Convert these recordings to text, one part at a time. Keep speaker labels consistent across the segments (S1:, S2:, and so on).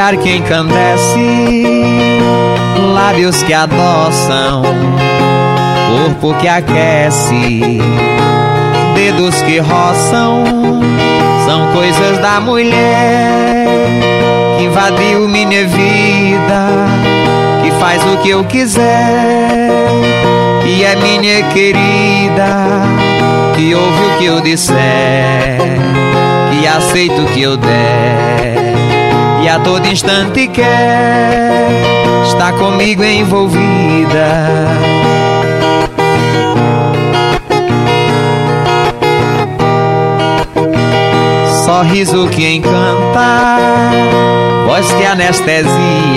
S1: olhar que encandece, lábios que adoçam, corpo que aquece, dedos que roçam, são coisas da mulher que invadiu minha vida, que faz o que eu quiser, e é minha querida, que ouve o que eu disser, que aceita o que eu der, e a todo instante quer estar comigo envolvida. Sorriso que encanta, voz que anestesia,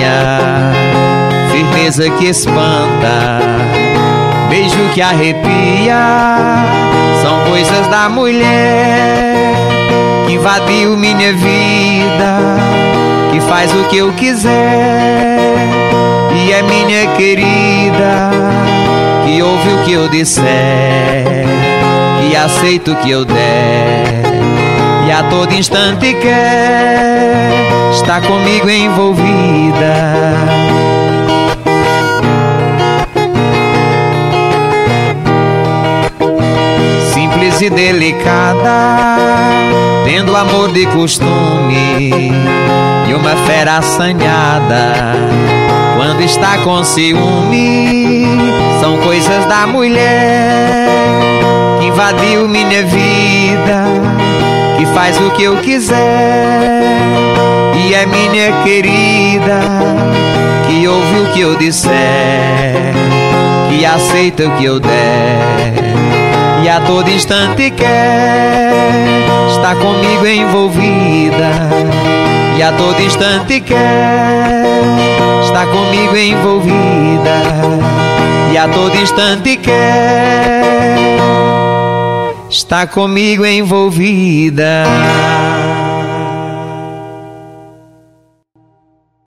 S1: firmeza que espanta, beijo que arrepia, são coisas da mulher que invadiu minha vida, que faz o que eu quiser, e é minha querida, que ouve o que eu disser, que aceita o que eu der, e a todo instante quer estar comigo envolvida. Simples e delicada, tendo amor de costume, e uma fera assanhada quando está com ciúme, são coisas da mulher que invadiu minha vida, que faz o que eu quiser, e é minha querida, que ouve o que eu disser, que aceita o que eu der, e a todo instante quer estar comigo envolvida, e a todo instante quer estar comigo envolvida, e a todo instante quer está comigo envolvida.